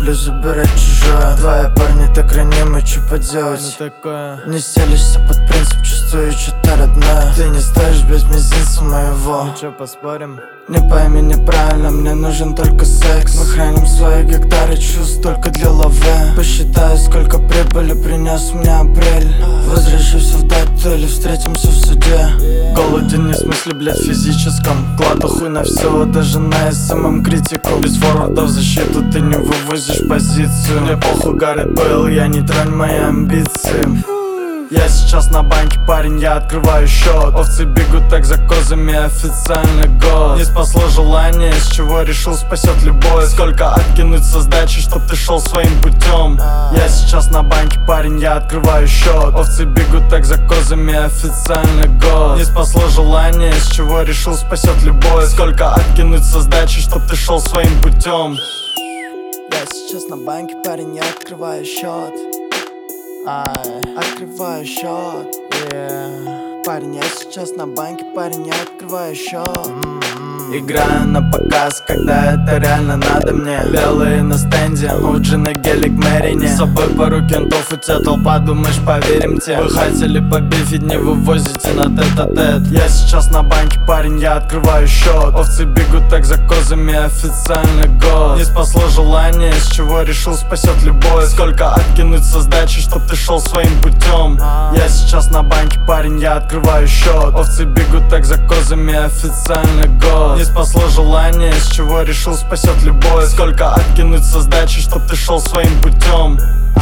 люблю забирать чужое. Твои парни так ранимы, что поделать? Не стелишься под принцип, чувствую что-то родное. Ты не стоишь без мизинца моего. Ну чё, поспорим? Не пойми неправильно, мне нужен только секс. Мы храним свои гектары чувств только для лаве. Посчитаю, сколько прибыли принес мне апрель. Возвращусь в дату или встретимся в суде. Голоден не в смысле, блядь, физическом. Кладу хуй на все, даже на СММ критику. Без форварда в защиту ты не вывозишь позицию. Мне похуй, Гаррет Бейл, я не тронь мои амбиции. Я сейчас на банке, парень, я открываю счет. Овцы бегут так за козами, официальный год. Не спасло желание, с чего решил спасет любовь. Сколько откинуть со сдачи, чтоб ты шел своим путем. Я сейчас на банке, парень, я открываю счет. Овцы бегут так за козами, официальный год. Не спасло желание, с чего решил спасет любовь. Сколько откинуть со сдачи, чтоб ты шел своим путем. Я сейчас на банке, парень, я открываю счет. Открываю счет, Парень, я сейчас на банке, парень, я открываю счет. Играю на показ, когда это реально надо мне. Белые на стенде, Уджи на гелик Мэрине. С собой пару кентов, у тебя толпа, думаешь, поверим тебе? Вы хотели побифить, не вывозите на тет-а-тет. Я сейчас на банке, парень, я открываю счет. Овцы бегут так за козами, официальный год. Не спасло желание, с чего решил спасет любовь. Сколько откинуть со сдачи, чтоб ты шел своим путем. Я сейчас на банке, парень, я открываю счет. Овцы бегут так за козами, официальный год. Не спасло желание, с чего решил спасет любовь. Сколько откинуть со сдачи, чтоб ты шел своим путем.